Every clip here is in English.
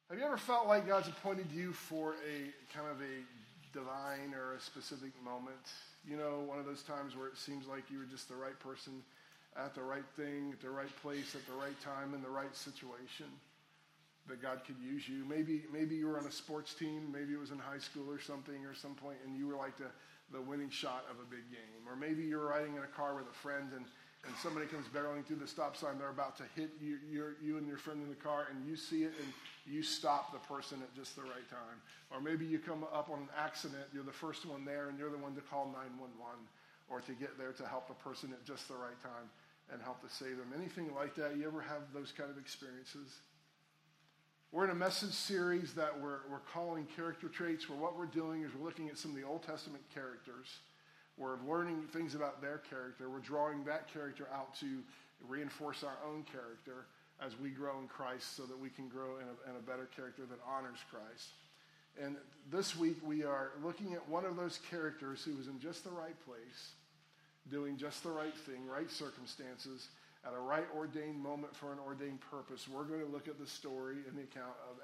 Have you ever felt like God's appointed you for a kind of a divine or a specific moment? You know, one of those times where it seems like you were just the right person at the right thing, at the right place, at the right time, in the right situation, that God could use you. Maybe you were on a sports team, maybe it was in high school or something or some point, and you were like the winning shot of a big game. Or maybe you're riding in a car with a friend and somebody comes barreling through the stop sign, they're about to hit you and your friend in the car, and you see it and you stop the person at just the right time. Or maybe you come up on an accident, you're the first one there, and you're the one to call 911 or to get there to help the person at just the right time and help to save them. Anything like that? You ever have those kind of experiences? We're in a message series that we're calling Character Traits, where what we're doing is we're looking at some of the Old Testament characters. We're learning things about their character. We're drawing that character out to reinforce our own character as we grow in Christ so that we can grow in a better character that honors Christ. And this week we are looking at one of those characters who was in just the right place, doing just the right thing, right circumstances, at a right ordained moment for an ordained purpose. We're going to look at the story and the account of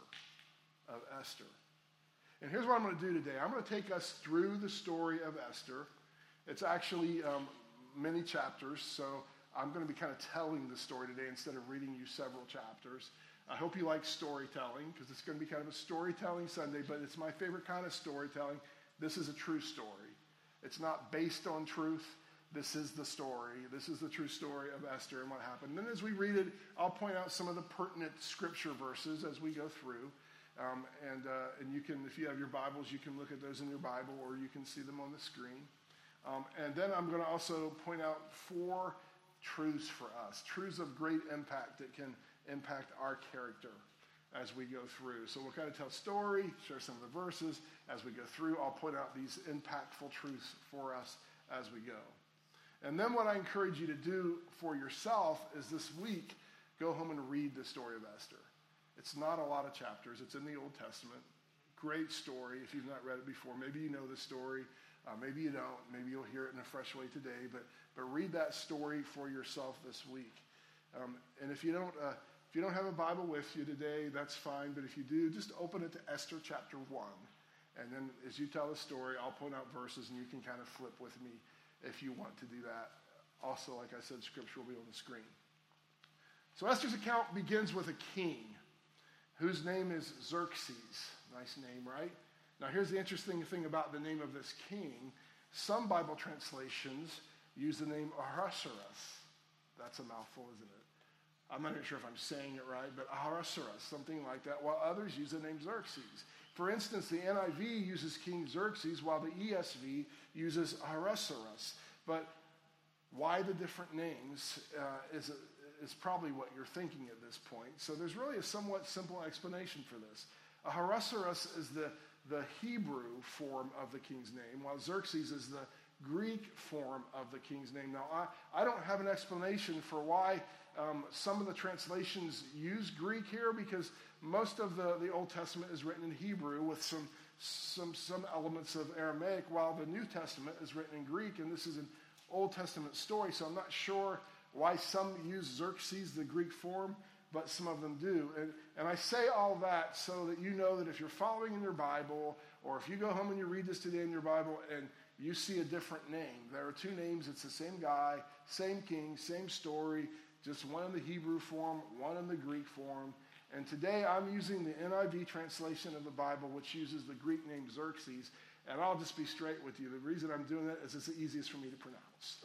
Esther. And here's what I'm going to do today. I'm going to take us through the story of Esther. It's actually many chapters, so I'm going to be kind of telling the story today instead of reading you several chapters. I hope you like storytelling, because it's going to be kind of a storytelling Sunday, but it's my favorite kind of storytelling. This is a true story. It's not based on truth. This is the story. This is the true story of Esther and what happened. And then as we read it, I'll point out some of the pertinent scripture verses as we go through. And you can, if you have your Bibles, you can look at those in your Bible, or you can see them on the screen. And then I'm going to also point out 4 truths for us, truths of great impact that can impact our character as we go through. So we'll kind of tell story, share some of the verses. As we go through, I'll point out these impactful truths for us as we go. And then what I encourage you to do for yourself is this week, go home and read the story of Esther. It's not a lot of chapters. It's in the Old Testament. Great story if you've not read it before. Maybe you know the story. Maybe you don't. Maybe you'll hear it in a fresh way today. But read that story for yourself this week. And if you don't have a Bible with you today, that's fine. But if you do, just open it to Esther chapter 1. And then as you tell the story, I'll point out verses and you can kind of flip with me if you want to do that. Also, like I said, scripture will be on the screen. So Esther's account begins with a king whose name is Xerxes. Nice name, right? Now here's the interesting thing about the name of this king. Some Bible translations use the name Ahasuerus. That's a mouthful, isn't it? I'm not even sure if I'm saying it right, but Ahasuerus, something like that, while others use the name Xerxes. For instance, the NIV uses King Xerxes, while the ESV uses Ahasuerus. But why the different names is probably what you're thinking at this point. So there's really a somewhat simple explanation for this. Ahasuerus is the Hebrew form of the king's name, while Xerxes is the Greek form of the king's name. Now, I don't have an explanation for why some of the translations use Greek here, because most of the Old Testament is written in Hebrew with some elements of Aramaic, while the New Testament is written in Greek, and this is an Old Testament story, so I'm not sure why some use Xerxes, the Greek form, but some of them do. And I say all that so that you know that if you're following in your Bible, or if you go home and you read this today in your Bible and you see a different name, there are 2 names, it's the same guy, same king, same story, just one in the Hebrew form, one in the Greek form. And today I'm using the NIV translation of the Bible, which uses the Greek name Xerxes, and I'll just be straight with you. The reason I'm doing that is it's the easiest for me to pronounce.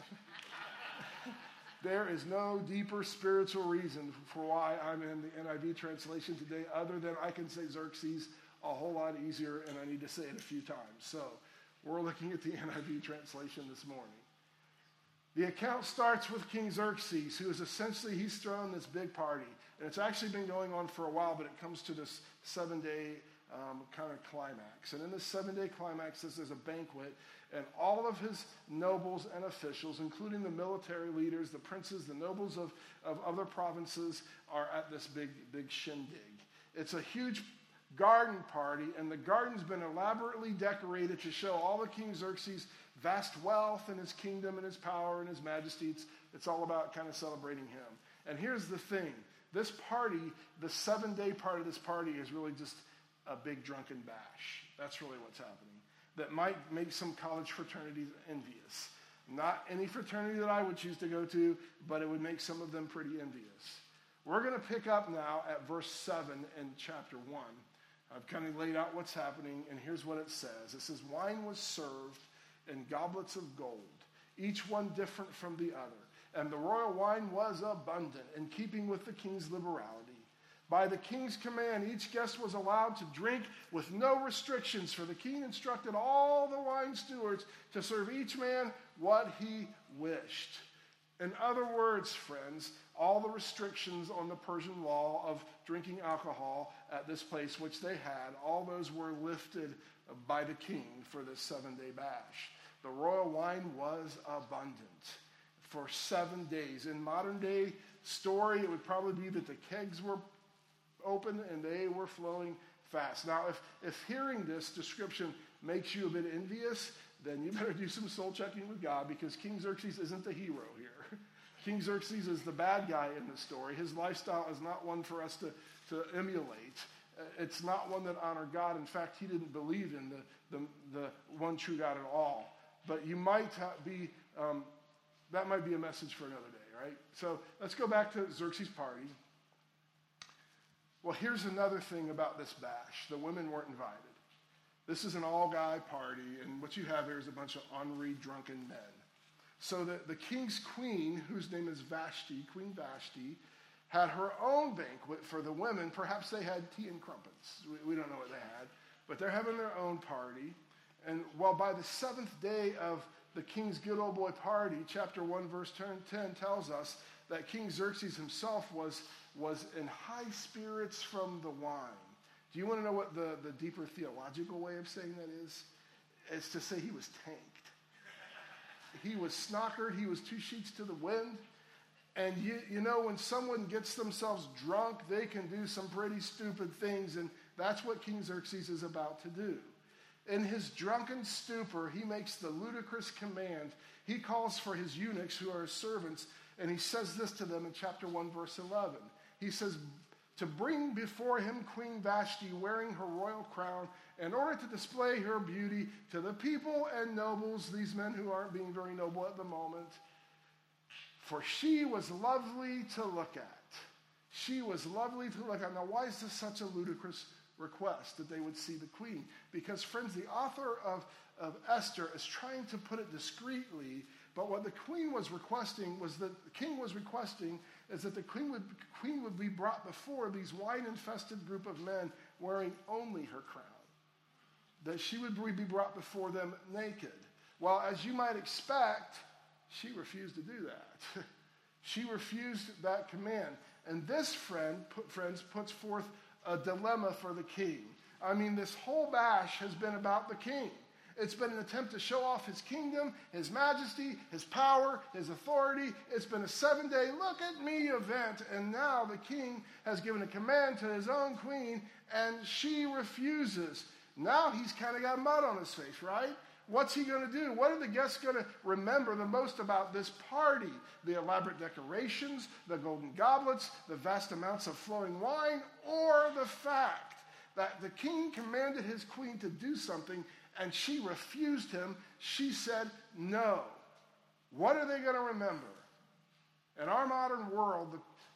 There is no deeper spiritual reason for why I'm in the NIV translation today, other than I can say Xerxes a whole lot easier, and I need to say it a few times. So we're looking at the NIV translation this morning. The account starts with King Xerxes, who is essentially, he's thrown this big party. And it's actually been going on for a while, but it comes to this 7-day kind of climax. And in this 7-day climax, there's a banquet, and all of his nobles and officials, including the military leaders, the princes, the nobles of other provinces, are at this big shindig. It's a huge garden party, and the garden's been elaborately decorated to show all of King Xerxes' vast wealth and his kingdom and his power and his majesty. It's all about kind of celebrating him. And here's the thing. This party, the 7-day part of this party, is really just a big drunken bash. That's really what's happening. That might make some college fraternities envious. Not any fraternity that I would choose to go to, but it would make some of them pretty envious. We're going to pick up now at verse 7 in chapter 1. I've kind of laid out what's happening, and here's what it says. It says, wine was served in goblets of gold, each one different from the other. And the royal wine was abundant, in keeping with the king's liberality. By the king's command, each guest was allowed to drink with no restrictions, for the king instructed all the wine stewards to serve each man what he wished. In other words, friends, all the restrictions on the Persian law of drinking alcohol at this place, which they had, all those were lifted by the king for this 7-day bash. The royal wine was abundant for 7 days. In modern day story, it would probably be that the kegs were open and they were flowing fast. Now, if hearing this description makes you a bit envious, then you better do some soul checking with God, because King Xerxes isn't the hero here. King Xerxes is the bad guy in the story. His lifestyle is not one for us to emulate. It's not one that honored God. In fact, he didn't believe in the one true God at all. But you might be, that might be a message for another day, right? So let's go back to Xerxes' party. Well, here's another thing about this bash. The women weren't invited. This is an all-guy party, and what you have here is a bunch of ornery, drunken men. So the king's queen, whose name is Vashti, Queen Vashti, had her own banquet for the women. Perhaps they had tea and crumpets. We don't know what they had, but they're having their own party. And while by the 7th day of the king's good old boy party, chapter 1, verse 10 tells us that King Xerxes himself was in high spirits from the wine. Do you want to know what the deeper theological way of saying that is? It's to say he was tanked. He was snockered. He was 2 sheets to the wind. And you know, when someone gets themselves drunk, they can do some pretty stupid things. And that's what King Xerxes is about to do. In his drunken stupor, he makes the ludicrous command. He calls for his eunuchs, who are his servants, and he says this to them in chapter 1, verse 11. He says, to bring before him Queen Vashti wearing her royal crown, in order to display her beauty to the people and nobles, these men who aren't being very noble at the moment. For she was lovely to look at. She was lovely to look at. Now, why is this such a ludicrous request that they would see the queen? Because, friends, the author of Esther is trying to put it discreetly, but what the queen was requesting was that the king was requesting is that the queen would be brought before these wine-infested group of men wearing only her crown. That she would be brought before them naked. Well, as you might expect, she refused to do that. She refused that command. And this, friends, puts forth a dilemma for the king. I mean, this whole bash has been about the king. It's been an attempt to show off his kingdom, his majesty, his power, his authority. It's been a 7-day look-at-me event, and now the king has given a command to his own queen, and she refuses. Now he's kind of got mud on his face, right? What's he going to do? What are the guests going to remember the most about this party? The elaborate decorations, the golden goblets, the vast amounts of flowing wine, or the fact that the king commanded his queen to do something and she refused him? She said no. What are they going to remember? In our modern world,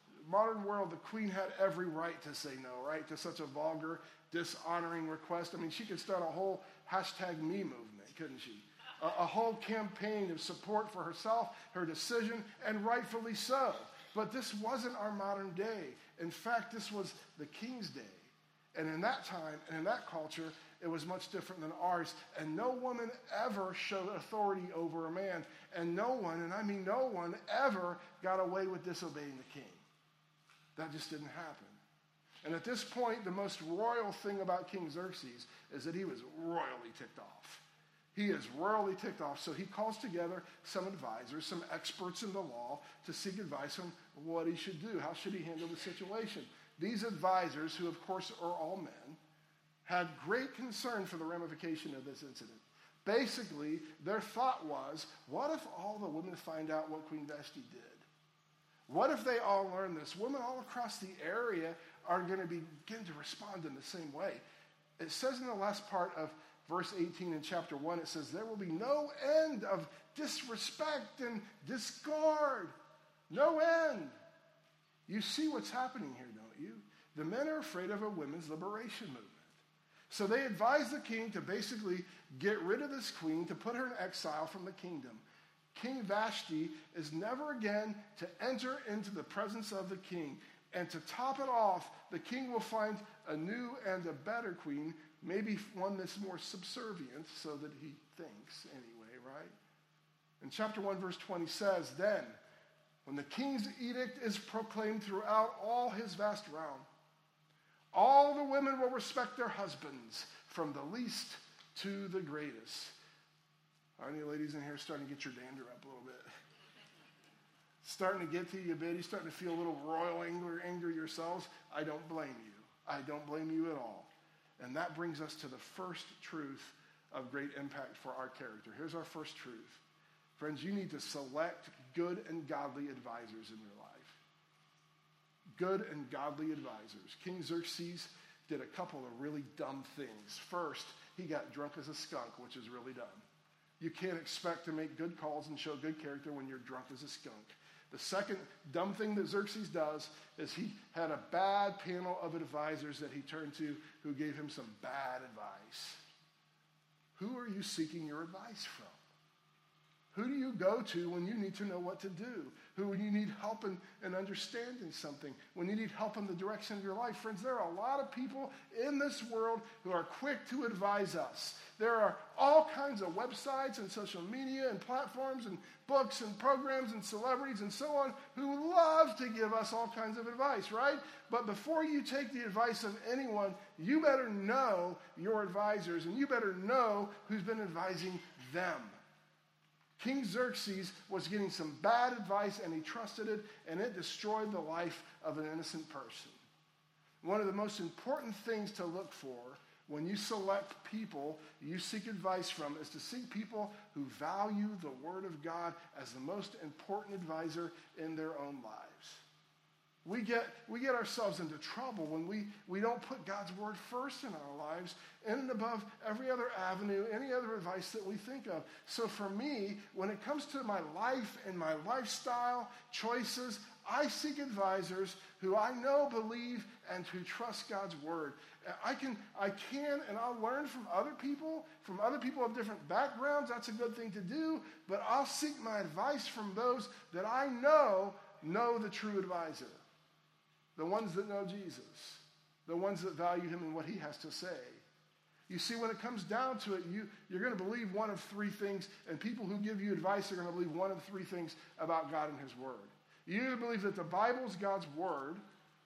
the queen had every right to say no, right, to such a vulgar, dishonoring request. I mean, she could start a whole #me movement, couldn't she? A whole campaign of support for herself, her decision, and rightfully so. But this wasn't our modern day. In fact, this was the king's day. And in that time and in that culture, it was much different than ours. And no woman ever showed authority over a man. And no one, and I mean no one, ever got away with disobeying the king. That just didn't happen. And at this point, the most royal thing about King Xerxes is that he was royally ticked off. He is royally ticked off. So he calls together some advisors, some experts in the law, to seek advice on what he should do. How should he handle the situation? These advisors, who of course are all men, had great concern for the ramification of this incident. Basically, their thought was, what if all the women find out what Queen Vashti did? What if they all learn this? Women all across the area are going to begin to respond in the same way. It says in the last part of verse 18 in chapter 1, it says, there will be no end of disrespect and discord. No end. You see what's happening here, don't you? The men are afraid of a women's liberation movement. So they advise the king to basically get rid of this queen, to put her in exile from the kingdom. King Vashti is never again to enter into the presence of the king. And to top it off, the king will find a new and a better queen, maybe one that's more subservient, so that he thinks anyway, right? And chapter 1, verse 20 says, then, when the king's edict is proclaimed throughout all his vast realm, all the women will respect their husbands, from the least to the greatest. Are any ladies in here starting to get your dander up a little bit? Starting to get to you a bit? You starting to feel a little royal anger yourselves? I don't blame you. I don't blame you at all. And that brings us to the first truth of great impact for our character. Here's our first truth. Friends, you need to select good and godly advisors in your life. Good and godly advisors. King Xerxes did a couple of really dumb things. First, he got drunk as a skunk, which is really dumb. You can't expect to make good calls and show good character when you're drunk as a skunk. The second dumb thing that Xerxes does is he had a bad panel of advisors that he turned to who gave him some bad advice. Who are you seeking your advice from? Who do you go to when you need to know what to do? Who, when you need help in understanding something? When you need help in the direction of your life? Friends, there are a lot of people in this world who are quick to advise us. There are all kinds of websites and social media and platforms and books and programs and celebrities and so on who love to give us all kinds of advice, right? But before you take the advice of anyone, you better know your advisors and you better know who's been advising them. King Xerxes was getting some bad advice and he trusted it, and it destroyed the life of an innocent person. One of the most important things to look for when you select people you seek advice from is to seek people who value the Word of God as the most important advisor in their own lives. We get ourselves into trouble when we don't put God's Word first in our lives and above every other avenue, any other advice that we think of. So for me, when it comes to my life and my lifestyle choices, I seek advisors who I know, believe, and who trust God's Word. I can, and I'll learn from other people of different backgrounds. That's a good thing to do. But I'll seek my advice from those that I know the true advisor. The ones that know Jesus. The ones that value him and what he has to say. You see, when it comes down to it, you're going to believe one of three things, and people who give you advice are going to believe one of three things about God and his Word. You either believe that the Bible is God's Word,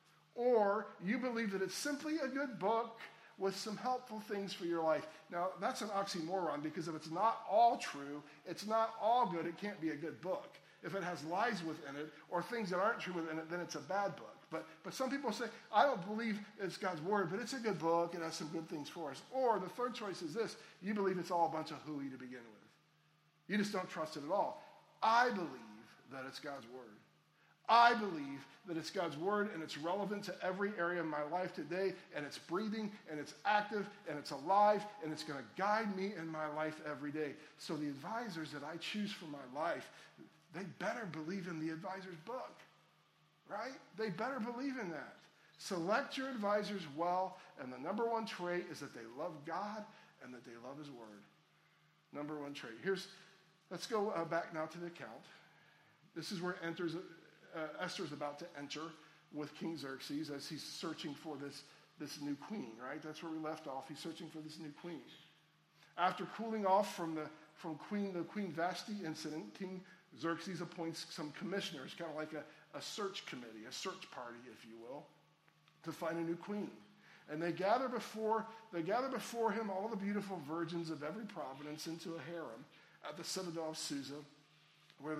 or you believe that it's simply a good book with some helpful things for your life. Now, that's an oxymoron, because if it's not all true, it's not all good, it can't be a good book. If it has lies within it, or things that aren't true within it, then it's a bad book. But some people say, I don't believe it's God's Word, but it's a good book, it has some good things for us. Or the third choice is this: you believe it's all a bunch of hooey to begin with. You just don't trust it at all. I believe that it's God's Word. I believe that it's God's Word, and it's relevant to every area of my life today, and it's breathing, and it's active, and it's alive, and it's going to guide me in my life every day. So the advisors that I choose for my life, they better believe in the advisor's book. Right? They better believe in that. Select your advisors well, and the number one trait is that they love God and that they love his Word. Number one trait. Let's go back now to the account. This is where Esther's about to enter with King Xerxes as he's searching for this new queen, right? That's where we left off. He's searching for this new queen. After cooling off from the Queen Vashti incident, King Xerxes appoints some commissioners, kind of like a search committee, a search party, if you will, to find a new queen. And they gather before him all the beautiful virgins of every province into a harem at the citadel of Susa, where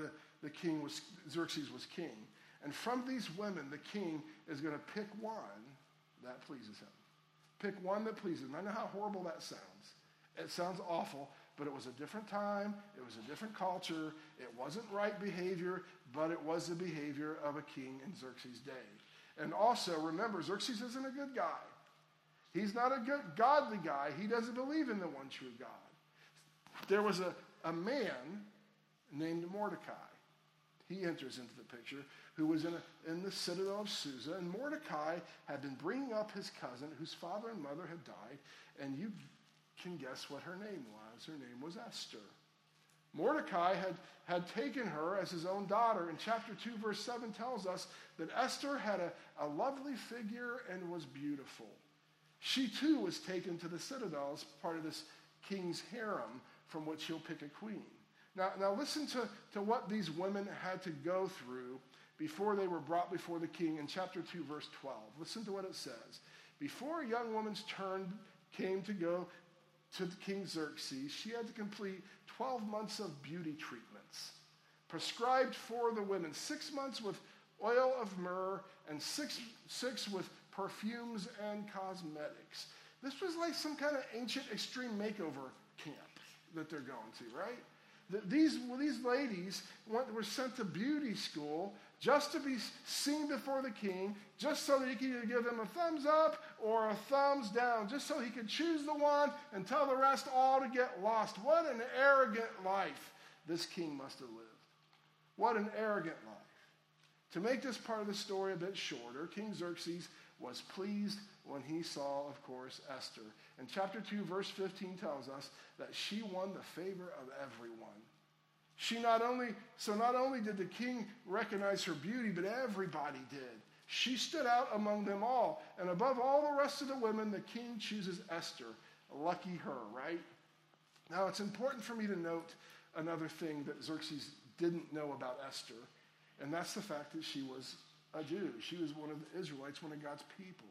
Xerxes was king. And from these women, the king is going to pick one that pleases him. Pick one that pleases him. I know how horrible that sounds. It sounds awful, but it was a different time. It was a different culture. It wasn't right behavior, but it was the behavior of a king in Xerxes' day. And also, remember, Xerxes isn't a good guy. He's not a good, godly guy. He doesn't believe in the one true God. There was a man named Mordecai. He enters into the picture, who was in the citadel of Susa. And Mordecai had been bringing up his cousin, whose father and mother had died. And you can guess what her name was. Her name was Esther. Mordecai had taken her as his own daughter. And chapter 2, verse 7 tells us that Esther had a lovely figure and was beautiful. She too was taken to the citadel as part of this king's harem from which he'll pick a queen. Now listen to what these women had to go through before they were brought before the king in chapter 2, verse 12. Listen to what it says. Before a young woman's turn came to go to King Xerxes, she had to complete 12 months of beauty treatments prescribed for the women, 6 months with oil of myrrh and six with perfumes and cosmetics. This was like some kind of ancient extreme makeover camp that they're going to, right? These ladies were sent to beauty school just to be seen before the king, just so that he could either give them a thumbs up or a thumbs down, just so he could choose the one and tell the rest all to get lost. What an arrogant life this king must have lived. What an arrogant life. To make this part of the story a bit shorter, King Xerxes was pleased when he saw, of course, Esther. And chapter 2, verse 15 tells us that she won the favor of everyone. Not only did the king recognize her beauty, but everybody did. She stood out among them all. And above all the rest of the women, the king chooses Esther. Lucky her, right? Now, it's important for me to note another thing that Xerxes didn't know about Esther, and that's the fact that she was a Jew. She was one of the Israelites, one of God's people.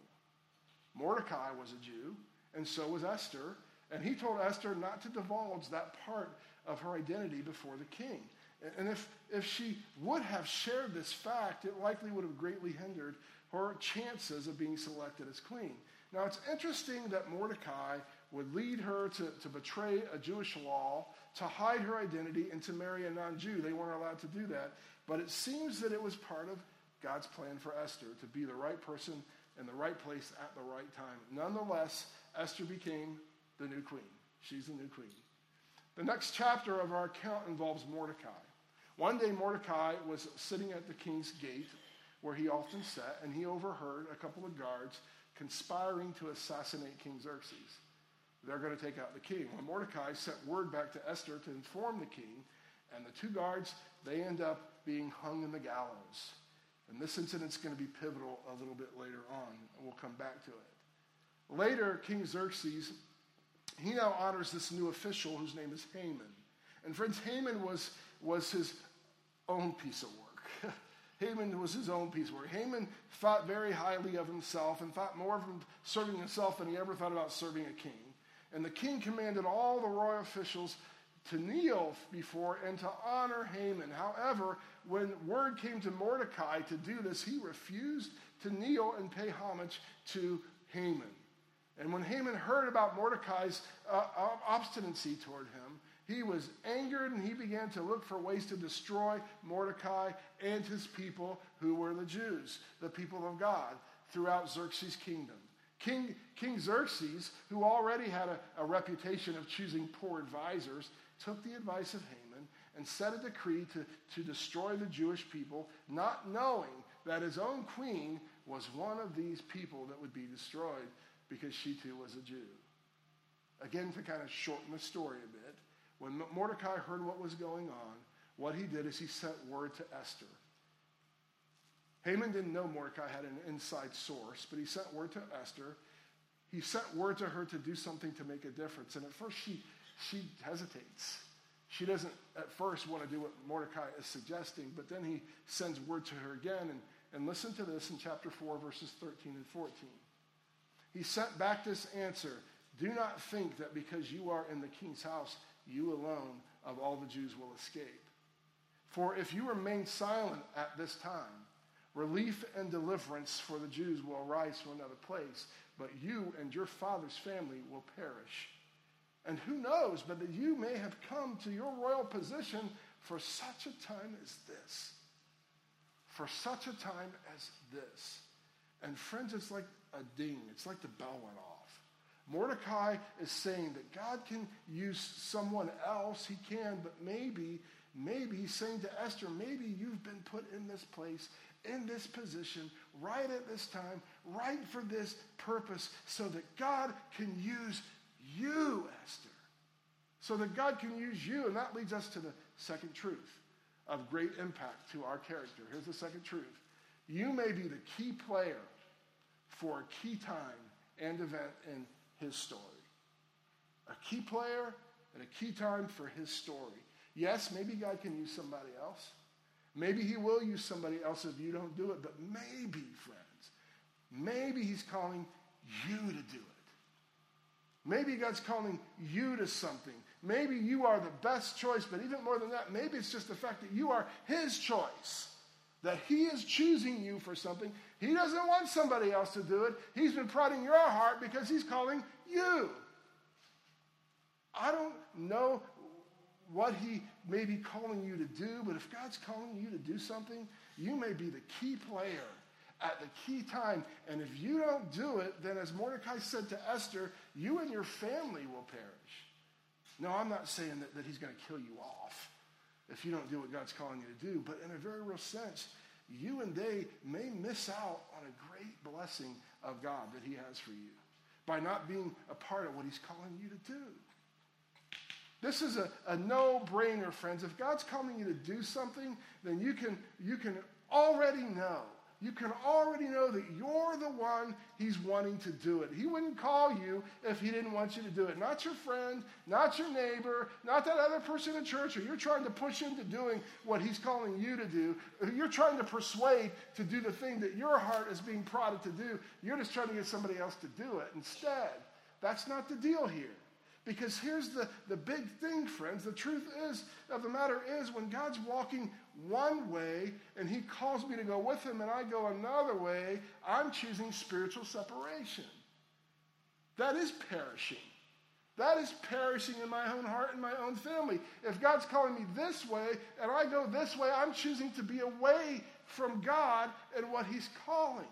Mordecai was a Jew, and so was Esther, and he told Esther not to divulge that part of her identity before the king. And if she would have shared this fact, it likely would have greatly hindered her chances of being selected as queen. Now, it's interesting that Mordecai would lead her to betray a Jewish law, to hide her identity, and to marry a non-Jew. They weren't allowed to do that. But it seems that it was part of God's plan for Esther to be the right person in the right place at the right time. Nonetheless, Esther became the new queen. She's the new queen. The next chapter of our account involves Mordecai. One day, Mordecai was sitting at the king's gate, where he often sat, and he overheard a couple of guards conspiring to assassinate King Xerxes. They're going to take out the king. Well, Mordecai sent word back to Esther to inform the king, and the two guards, they end up being hung in the gallows. And this incident's going to be pivotal a little bit later on, and we'll come back to it. Later, King Xerxes, he now honors this new official whose name is Haman. And friends, Haman was his own piece of work. Haman was his own piece of work. Haman thought very highly of himself and thought more of him serving himself than he ever thought about serving a king. And the king commanded all the royal officials to kneel before and to honor Haman. However, when word came to Mordecai to do this, he refused to kneel and pay homage to Haman. And when Haman heard about Mordecai's obstinacy toward him, he was angered, and he began to look for ways to destroy Mordecai and his people, who were the Jews, the people of God, throughout Xerxes' kingdom. King Xerxes, who already had a reputation of choosing poor advisors, took the advice of Haman and set a decree to destroy the Jewish people, not knowing that his own queen was one of these people that would be destroyed because she too was a Jew. Again, to kind of shorten the story a bit, when Mordecai heard what was going on, what he did is he sent word to Esther. Haman didn't know Mordecai had an inside source, but he sent word to Esther. He sent word to her to do something to make a difference. And at first she hesitates. She doesn't at first want to do what Mordecai is suggesting, but then he sends word to her again. And listen to this in chapter 4, verses 13 and 14. He sent back this answer: "Do not think that because you are in the king's house, you alone of all the Jews will escape. For if you remain silent at this time, relief and deliverance for the Jews will arise from another place, but you and your father's family will perish." And who knows, but that you may have come to your royal position for such a time as this. For such a time as this. And friends, it's like a ding. It's like the bell went off. Mordecai is saying that God can use someone else. He can, but maybe he's saying to Esther, maybe you've been put in this place, in this position, right at this time, right for this purpose, so that God can use you, Esther. So that God can use you. And that leads us to the second truth of great impact to our character. Here's the second truth. You may be the key player for a key time and event in his story. A key player at a key time for his story. Yes, maybe God can use somebody else. Maybe he will use somebody else if you don't do it. But maybe, friends, maybe he's calling you to do it. Maybe God's calling you to something. Maybe you are the best choice, but even more than that, maybe it's just the fact that you are his choice. That he is choosing you for something. He doesn't want somebody else to do it. He's been prodding your heart because he's calling you. I don't know what he may be calling you to do, but if God's calling you to do something, you may be the key player at the key time. And if you don't do it, then as Mordecai said to Esther, you and your family will perish. No, I'm not saying that he's going to kill you off if you don't do what God's calling you to do. But in a very real sense, you and they may miss out on a great blessing of God that he has for you by not being a part of what he's calling you to do. This is a no-brainer, friends. If God's calling you to do something, then you can already know. You can already know that you're the one he's wanting to do it. He wouldn't call you if he didn't want you to do it. Not your friend, not your neighbor, not that other person in church, or you're trying to push into doing what he's calling you to do. You're trying to persuade to do the thing that your heart is being prodded to do. You're just trying to get somebody else to do it instead. That's not the deal here. Because here's the big thing, friends. The truth of the matter is, when God's walking one way and he calls me to go with him and I go another way, I'm choosing spiritual separation. That is perishing. That is perishing in my own heart and my own family. If God's calling me this way and I go this way, I'm choosing to be away from God and what he's calling.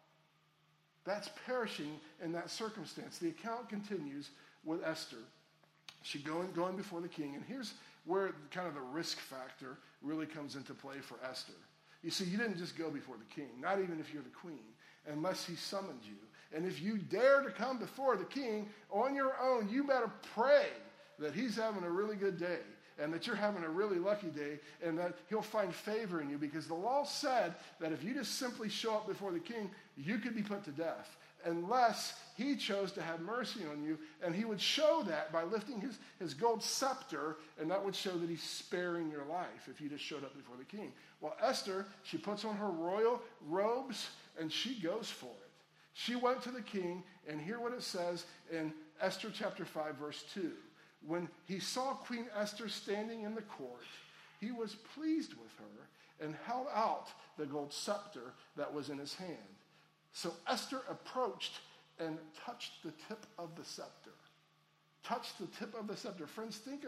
That's perishing in that circumstance. The account continues with Esther. She's going before the king, and here's where kind of the risk factor really comes into play for Esther. You see, you didn't just go before the king, not even if you're the queen, unless he summoned you. And if you dare to come before the king on your own, you better pray that he's having a really good day and that you're having a really lucky day and that he'll find favor in you, because the law said that if you just simply show up before the king, you could be put to death, unless he chose to have mercy on you. And he would show that by lifting his gold scepter, and that would show that he's sparing your life if you just showed up before the king. Well, Esther, she puts on her royal robes, and she goes for it. She went to the king, and hear what it says in Esther chapter 5, verse 2. When he saw Queen Esther standing in the court, he was pleased with her and held out the gold scepter that was in his hand. So Esther approached and touched the tip of the scepter. Touched the tip of the scepter. Friends, think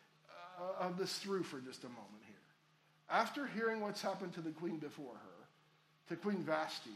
of this through for just a moment here. After hearing what's happened to the queen before her, to Queen Vashti,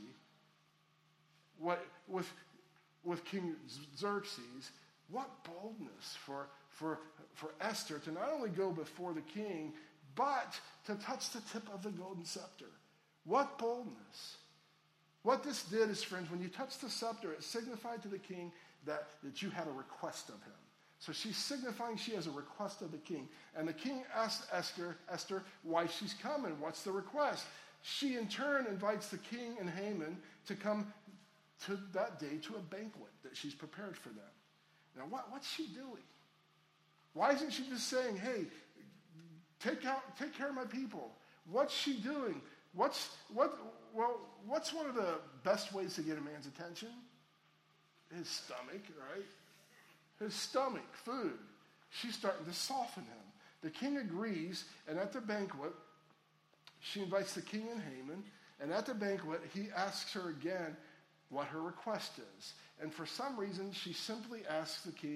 with King Xerxes, what boldness for Esther to not only go before the king, but to touch the tip of the golden scepter. What boldness. What this did is, friends, when you touch the scepter, it signified to the king that you had a request of him. So she's signifying she has a request of the king. And the king asked Esther why she's coming. What's the request? She, in turn, invites the king and Haman to come to that day to a banquet that she's prepared for them. Now, what's she doing? Why isn't she just saying, hey, take care of my people? What's she doing? What's one of the best ways to get a man's attention? His stomach, right? His stomach, food. She's starting to soften him. The king agrees, and at the banquet, she invites the king and Haman, and at the banquet, he asks her again what her request is. And for some reason, she simply asks the king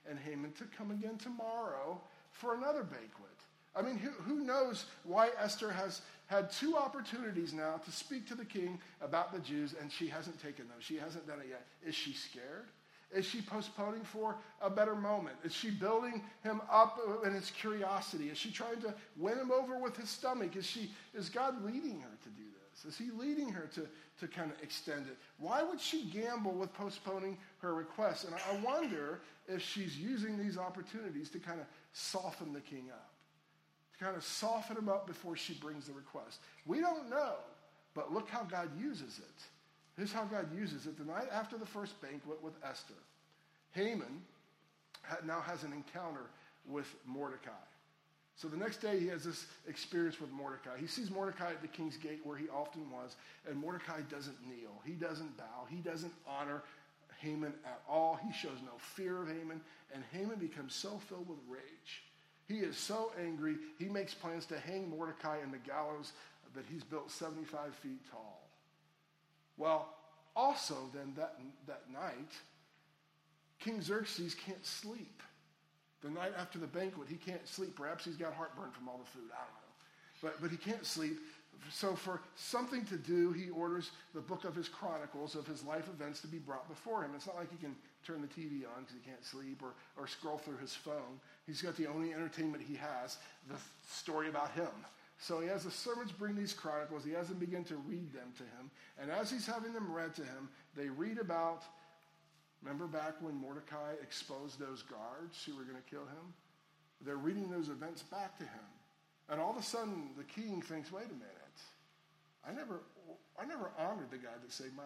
and Haman to come again tomorrow for another banquet. I mean, who knows why Esther has had two opportunities now to speak to the king about the Jews, and she hasn't taken them. She hasn't done it yet. Is she scared? Is she postponing for a better moment? Is she building him up in his curiosity? Is she trying to win him over with his stomach? Is God leading her to do this? Is he leading her to kind of extend it? Why would she gamble with postponing her request? And I wonder if she's using these opportunities to kind of soften the king up, to kind of soften him up before she brings the request. We don't know, but look how God uses it. Here's how God uses it. The night after the first banquet with Esther, Haman now has an encounter with Mordecai. So the next day he has this experience with Mordecai. He sees Mordecai at the king's gate where he often was, and Mordecai doesn't kneel. He doesn't bow. He doesn't honor Haman at all. He shows no fear of Haman, and Haman becomes so filled with rage. He is so angry, he makes plans to hang Mordecai in the gallows that he's built 75 feet tall. Well, also then that night, King Xerxes can't sleep. The night after the banquet, he can't sleep. Perhaps he's got heartburn from all the food. I don't know. But he can't sleep. So for something to do, he orders the book of his chronicles of his life events to be brought before him. It's not like he can turn the TV on because he can't sleep or scroll through his phone. He's got the only entertainment he has, the story about him. So he has the servants bring these chronicles. He has them begin to read them to him. And as he's having them read to him, they read about, remember back when Mordecai exposed those guards who were going to kill him? They're reading those events back to him. And all of a sudden, the king thinks, wait a minute. I never honored the guy that saved my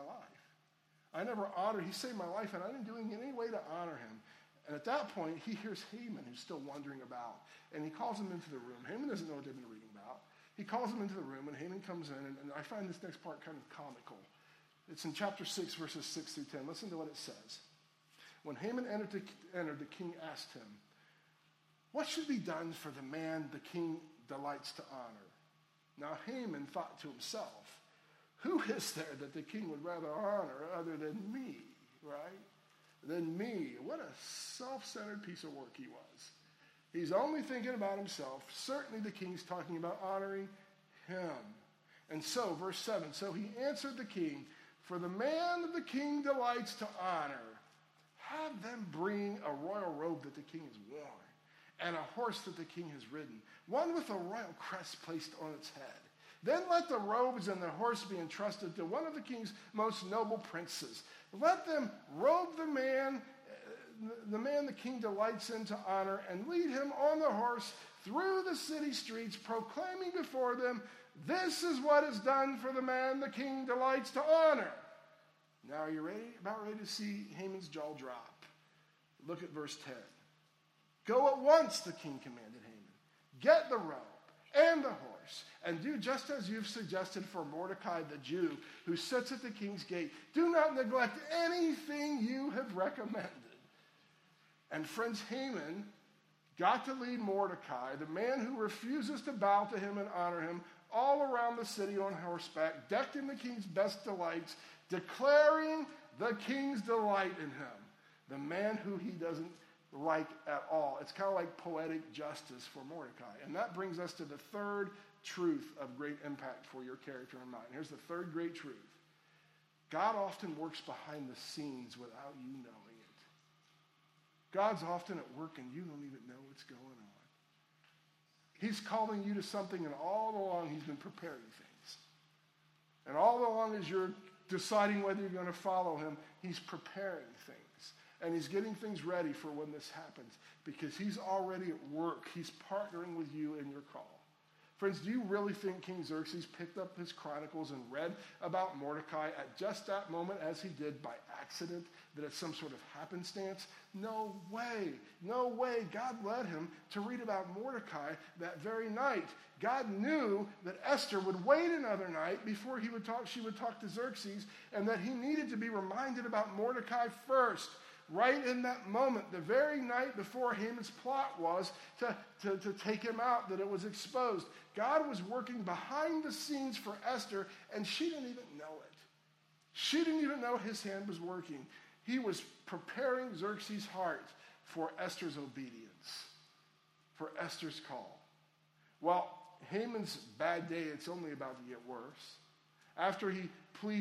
life. He saved my life, and I didn't do any way to honor him. And at that point, he hears Haman, who's still wandering about, and he calls him into the room. Haman doesn't know what they've been reading about. He calls him into the room, and Haman comes in, and I find this next part kind of comical. It's in chapter 6, verses 6 through 10. Listen to what it says. When Haman entered, the king asked him, what should be done for the man the king delights to honor? Now Haman thought to himself, who is there that the king would rather honor other than me, right? Than me. What a self-centered piece of work he was. He's only thinking about himself. Certainly the king's talking about honoring him. And so, verse 7, so he answered the king, for the man that the king delights to honor, have them bring a royal robe that the king has worn, and a horse that the king has ridden, one with a royal crest placed on its head. Then let the robes and the horse be entrusted to one of the king's most noble princes. Let them robe the man the king delights in to honor, and lead him on the horse through the city streets, proclaiming before them, this is what is done for the man the king delights to honor. Now are you about ready to see Haman's jaw drop? Look at verse 10. Go at once, the king commanded Haman. Get the robe and the horse, and do just as you've suggested for Mordecai the Jew, who sits at the king's gate. Do not neglect anything you have recommended. And friends, Haman got to lead Mordecai, the man who refuses to bow to him and honor him, all around the city on horseback, decked in the king's best delights, declaring the king's delight in him, the man who he doesn't like at all. It's kind of like poetic justice for Mordecai. And that brings us to the third truth of great impact for your character and mine. Here's the third great truth. God often works behind the scenes without you knowing it. God's often at work and you don't even know what's going on. He's calling you to something, and all along he's been preparing things. And all along as you're deciding whether you're going to follow him, he's preparing things. And he's getting things ready for when this happens, because he's already at work. He's partnering with you in your call. Friends, do you really think King Xerxes picked up his chronicles and read about Mordecai at just that moment as he did by accident, that it's some sort of happenstance? No way. No way. God led him to read about Mordecai that very night. God knew that Esther would wait another night before she would talk to Xerxes, and that he needed to be reminded about Mordecai first. Right in that moment, the very night before Haman's plot was to take him out, that it was exposed. God was working behind the scenes for Esther, and she didn't even know it. She didn't even know his hand was working. He was preparing Xerxes' heart for Esther's obedience, for Esther's call. Well, Haman's bad day, it's only about to get worse. After he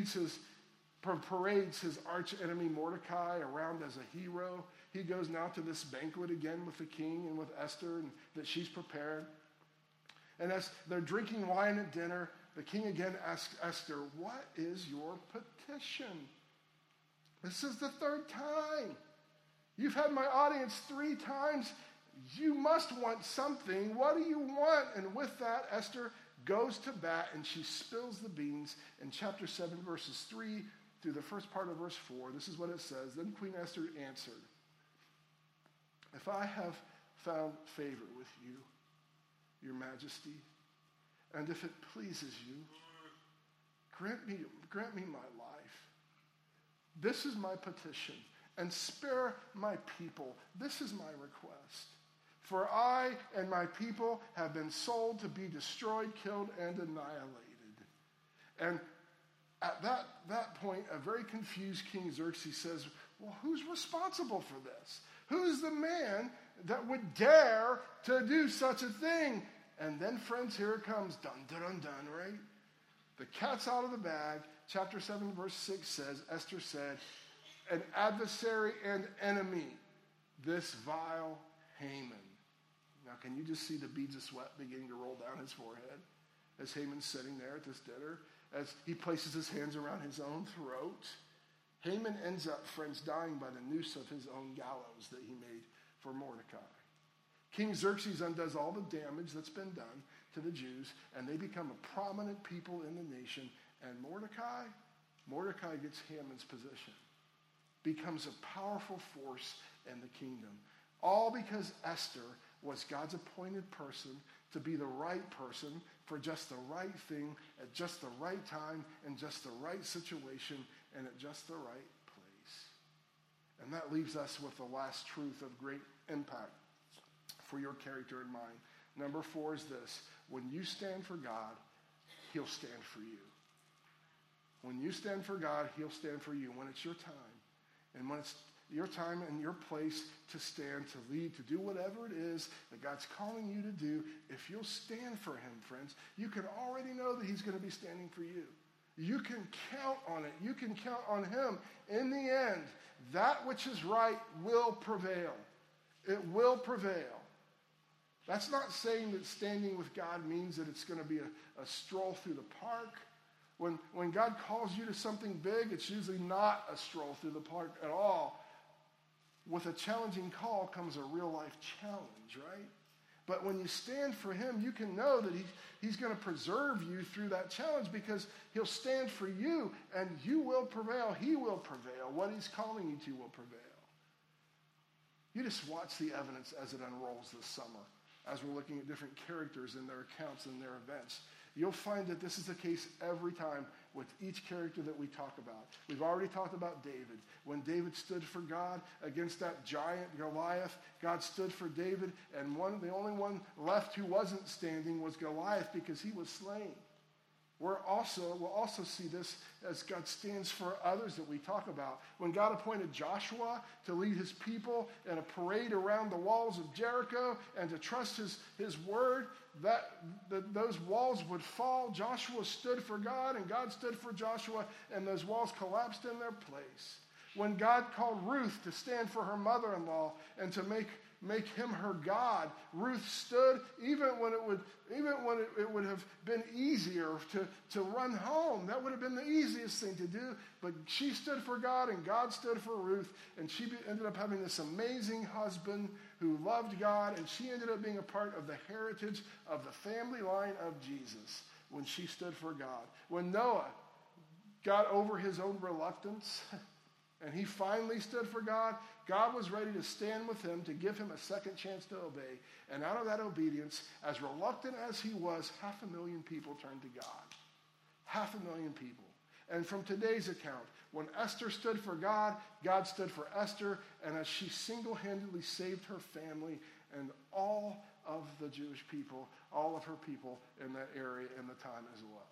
parades his arch enemy Mordecai around as a hero, he goes now to this banquet again with the king and with Esther, and that she's prepared. And as they're drinking wine at dinner, the king again asks Esther, what is your petition? This is the third time. You've had my audience 3 times. You must want something. What do you want? And with that, Esther goes to bat and she spills the beans in chapter 7, verses 3 through the first part of verse 4. This is what it says. Then Queen Esther answered, if I have found favor with you, your majesty, and if it pleases you, grant me my life. This is my petition, and spare my people. This is my request. For I and my people have been sold to be destroyed, killed, and annihilated. And at that point, a very confused King Xerxes says, well, who's responsible for this? Who's the man that would dare to do such a thing? And then, friends, here it comes. Dun, dun, dun, dun, right? The cat's out of the bag. Chapter 7, verse 6 says, Esther said, an adversary and enemy, this vile Haman. Now, can you just see the beads of sweat beginning to roll down his forehead as Haman's sitting there at this dinner, as he places his hands around his own throat? Haman ends up, friends, dying by the noose of his own gallows that he made for Mordecai. King Xerxes undoes all the damage that's been done to the Jews, and they become a prominent people in the nation. And Mordecai gets Haman's position, becomes a powerful force in the kingdom. All because Esther was God's appointed person to be the right person for just the right thing at just the right time in just the right situation and at just the right place. And that leaves us with the last truth of great impact for your character and mine. Number 4 is this. When you stand for God, he'll stand for you. When you stand for God, he'll stand for you when it's your time. And when it's your time and your place to stand, to lead, to do whatever it is that God's calling you to do, if you'll stand for him, friends, you can already know that he's going to be standing for you. You can count on it. You can count on him. In the end, that which is right will prevail. It will prevail. That's not saying that standing with God means that it's going to be a stroll through the park. When God calls you to something big, it's usually not a stroll through the park at all. With a challenging call comes a real life challenge, right? But when you stand for him, you can know that he's going to preserve you through that challenge because he'll stand for you and you will prevail. He will prevail. What he's calling you to will prevail. You just watch the evidence as it unrolls this summer, as we're looking at different characters and their accounts and their events. You'll find that this is the case every time with each character that we talk about. We've already talked about David. When David stood for God against that giant Goliath, God stood for David, and the only one left who wasn't standing was Goliath because he was slain. We'll also see this as God stands for others that we talk about. When God appointed Joshua to lead his people in a parade around the walls of Jericho and to trust his word, those walls would fall. Joshua stood for God and God stood for Joshua, and those walls collapsed in their place. When God called Ruth to stand for her mother-in-law and to make him her God, Ruth stood even when it would have been easier to run home. That would have been the easiest thing to do. But she stood for God and God stood for Ruth, and she ended up having this amazing husband who loved God, and she ended up being a part of the heritage of the family line of Jesus when she stood for God. When Noah got over his own reluctance and he finally stood for God, God was ready to stand with him to give him a second chance to obey. And out of that obedience, as reluctant as he was, 500,000 people turned to God. 500,000 people. And from today's account, when Esther stood for God, God stood for Esther, and as she single-handedly saved her family and all of the Jewish people, all of her people in that area in the time as well.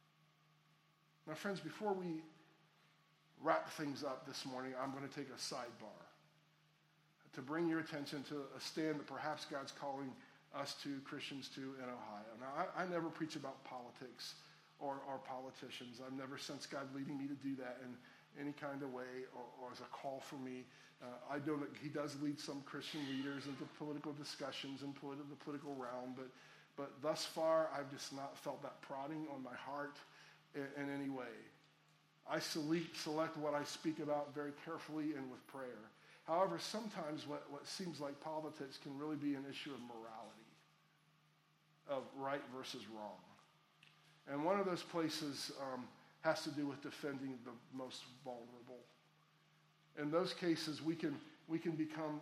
Now, friends, before we wrap things up this morning, I'm going to take a sidebar. to bring your attention to a stand that perhaps God's calling us Christians to in Ohio. Now, I never preach about politics or politicians. I've never sensed God leading me to do that in any kind of way or as a call for me. I know that he does lead some Christian leaders into political discussions and the political realm, but thus far, I've just not felt that prodding on my heart in any way. I select what I speak about very carefully and with prayer. However, sometimes what seems like politics can really be an issue of morality, of right versus wrong. And one of those places has to do with defending the most vulnerable. In those cases, we become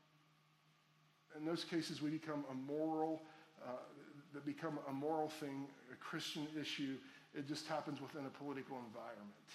a moral, that become a moral thing, a Christian issue. It just happens within a political environment.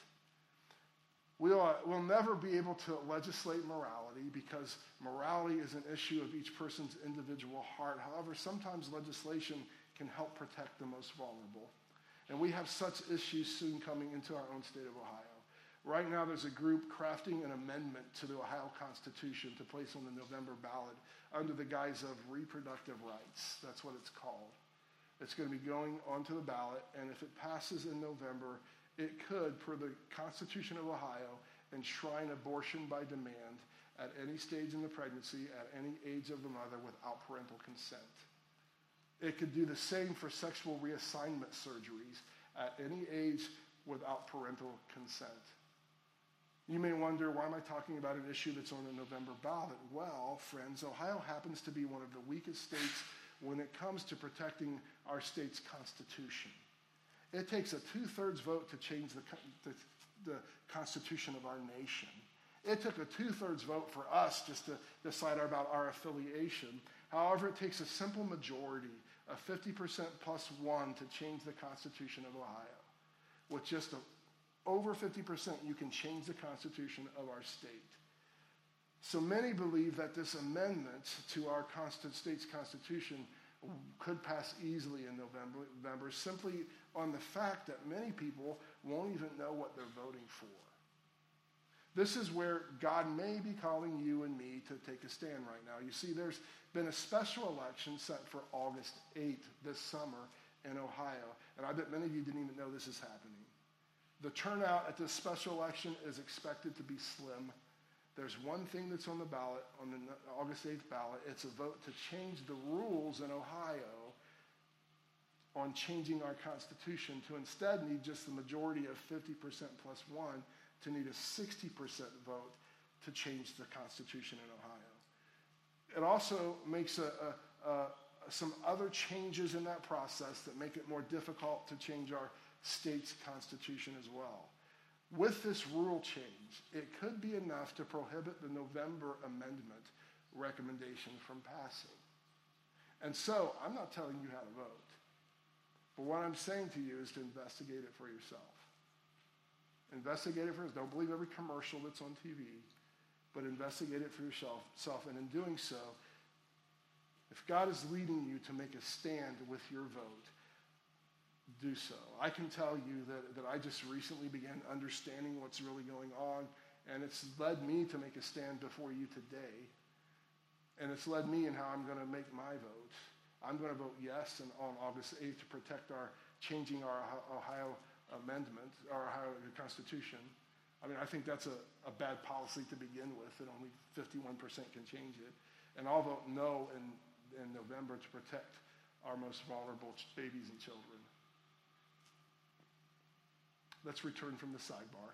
We'll never be able to legislate morality because morality is an issue of each person's individual heart. However, sometimes legislation can help protect the most vulnerable. And we have such issues soon coming into our own state of Ohio. Right now, there's a group crafting an amendment to the Ohio Constitution to place on the November ballot under the guise of reproductive rights. That's what it's called. It's going to be going onto the ballot, and if it passes in November, it could, per the Constitution of Ohio, enshrine abortion by demand at any stage in the pregnancy, at any age of the mother, without parental consent. It could do the same for sexual reassignment surgeries at any age without parental consent. You may wonder, why am I talking about an issue that's on the November ballot? Well, friends, Ohio happens to be one of the weakest states when it comes to protecting our state's constitution. It takes a 2/3 vote to change the constitution of our nation. It took a 2/3 vote for us just to decide about our affiliation. However, it takes a simple majority of 50% plus one to change the Constitution of Ohio. With just over 50%, you can change the Constitution of our state. So many believe that this amendment to our state's Constitution could pass easily in November simply on the fact that many people won't even know what they're voting for. This is where God may be calling you and me to take a stand right now. You see, there's been a special election set for August 8th this summer in Ohio, and I bet many of you didn't even know this is happening. The turnout at this special election is expected to be slim. There's one thing that's on the ballot, on the August 8th ballot. It's a vote to change the rules in Ohio on changing our Constitution to instead need just the majority of 50% plus one to need a 60% vote to change the Constitution in Ohio. It also makes some other changes in that process that make it more difficult to change our state's Constitution as well. With this rule change, it could be enough to prohibit the November amendment recommendation from passing. And so, I'm not telling you how to vote. But what I'm saying to you is to investigate it for yourself. Investigate it for yourself. Don't believe every commercial that's on TV, but investigate it for yourself. And in doing so, if God is leading you to make a stand with your vote, do so. I can tell you that I just recently began understanding what's really going on, and it's led me to make a stand before you today. And it's led me in how I'm going to make my vote. I'm going to vote yes on August 8th to protect changing our Ohio amendment, our Ohio Constitution. I mean, I think that's a bad policy to begin with, that only 51% can change it. And I'll vote no in November to protect our most vulnerable babies and children. Let's return from the sidebar.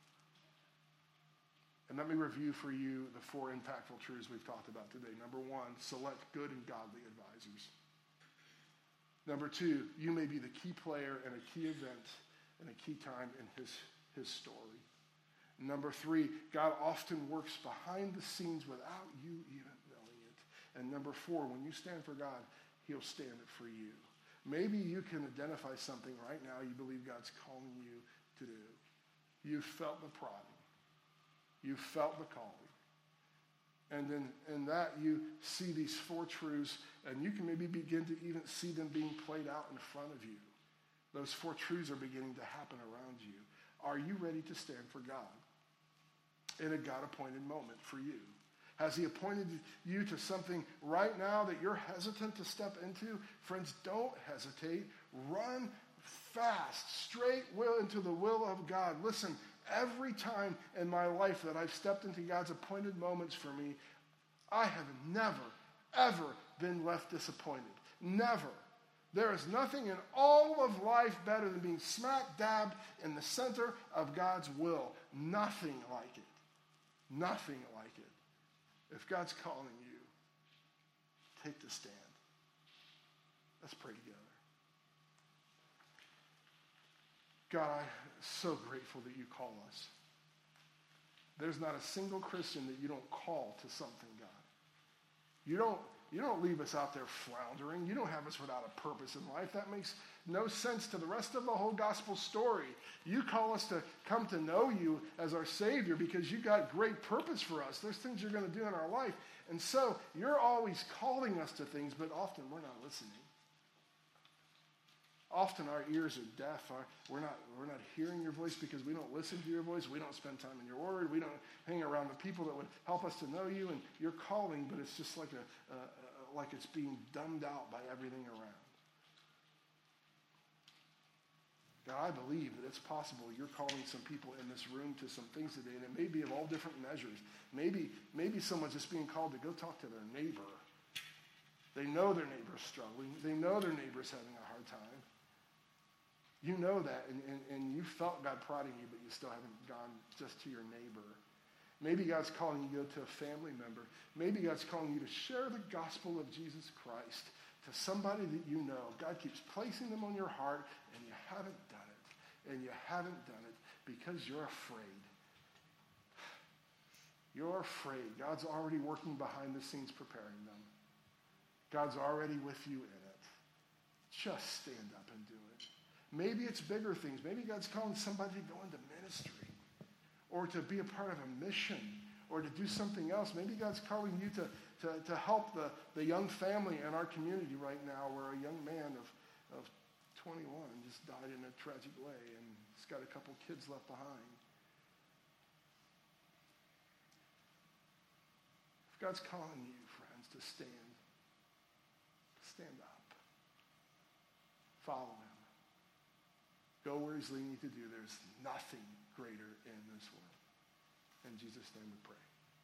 And let me review for you the 4 impactful truths we've talked about today. Number 1, select good and godly advisors. Number 2, you may be the key player in a key event and a key time in his story. Number 3, God often works behind the scenes without you even knowing it. And number 4, when you stand for God, he'll stand it for you. Maybe you can identify something right now you believe God's calling you to do. You felt the prodding. You felt the calling. And then in that you see these 4 truths, and you can maybe begin to even see them being played out in front of you. Those 4 truths are beginning to happen around you. Are you ready to stand for God in a God-appointed moment for you? Has he appointed you to something right now that you're hesitant to step into? Friends, don't hesitate. Run fast, straight into the will of God. Listen, every time in my life that I've stepped into God's appointed moments for me, I have never, ever been left disappointed. Never. There is nothing in all of life better than being smack dab in the center of God's will. Nothing like it. Nothing like it. If God's calling you, take the stand. Let's pray together. God, I'm so grateful that you call us. There's not a single Christian that you don't call to something, God. You don't leave us out there floundering. You don't have us without a purpose in life. That makes no sense to the rest of the whole gospel story. You call us to come to know you as our Savior because you've got great purpose for us. There's things you're going to do in our life. And so you're always calling us to things, but often we're not listening. Often our ears are deaf. We're not hearing your voice because we don't listen to your voice. We don't spend time in your word. We don't hang around the people that would help us to know you. And you're calling, but it's just like like it's being dumbed out by everything around. God, I believe that it's possible you're calling some people in this room to some things today, and it may be of all different measures. Maybe someone's just being called to go talk to their neighbor. They know their neighbor's struggling. They know their neighbor's having a hard time. You know that, and you felt God prodding you, but you still haven't gone just to your neighbor. Maybe God's calling you to go to a family member. Maybe God's calling you to share the gospel of Jesus Christ to somebody that you know. God keeps placing them on your heart, and you haven't done it. And you haven't done it because you're afraid. You're afraid. God's already working behind the scenes preparing them. God's already with you in it. Just stand up and do it. Maybe it's bigger things. Maybe God's calling somebody to go into ministry or to be a part of a mission or to do something else. Maybe God's calling you to help the young family in our community right now where a young man of 21 just died in a tragic way and he's got a couple kids left behind. If God's calling you, friends, to stand up. Follow him. Go where he's leading you to do. There's nothing greater in this world. In Jesus' name we pray.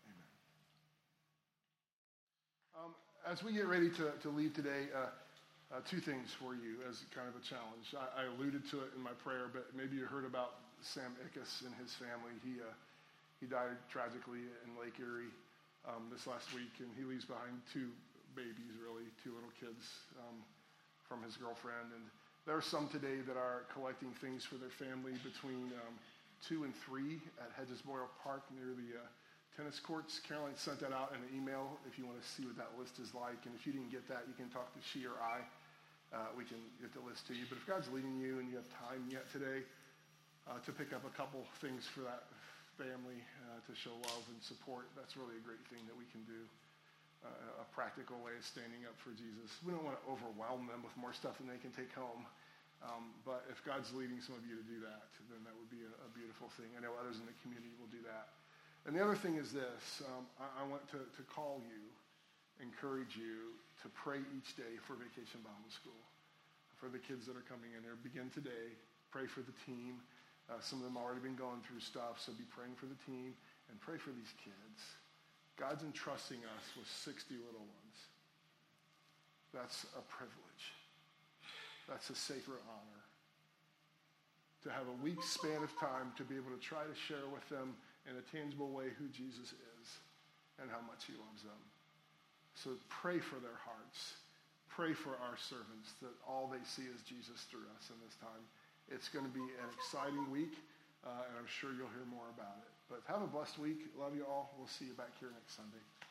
Amen. As we get ready to leave today, two things for you as kind of a challenge. I alluded to it in my prayer, but maybe you heard about Sam Ickes and his family. He died tragically in Lake Erie this last week, and he leaves behind two babies, really, two little kids from his girlfriend. And there are some today that are collecting things for their family between 2 and 3 at Hedges Boyle Park near the tennis courts. Caroline sent that out in an email if you want to see what that list is like. And if you didn't get that, you can talk to she or I. We can get the list to you. But if God's leading you and you have time yet today to pick up a couple things for that family to show love and support, that's really a great thing that we can do. A practical way of standing up for Jesus. We don't want to overwhelm them with more stuff than they can take home. But if God's leading some of you to do that, then that would be a beautiful thing. I know others in the community will do that. And the other thing is this. I want to call you, encourage you to pray each day for Vacation Bible School. For the kids that are coming in there. Begin today. Pray for the team. Some of them already been going through stuff, so be praying for the team and pray for these kids. God's entrusting us with 60 little ones. That's a privilege. That's a sacred honor. To have a week's span of time to be able to try to share with them in a tangible way who Jesus is and how much he loves them. So pray for their hearts. Pray for our servants that all they see is Jesus through us in this time. It's going to be an exciting week, and I'm sure you'll hear more about it. But have a blessed week. Love you all. We'll see you back here next Sunday.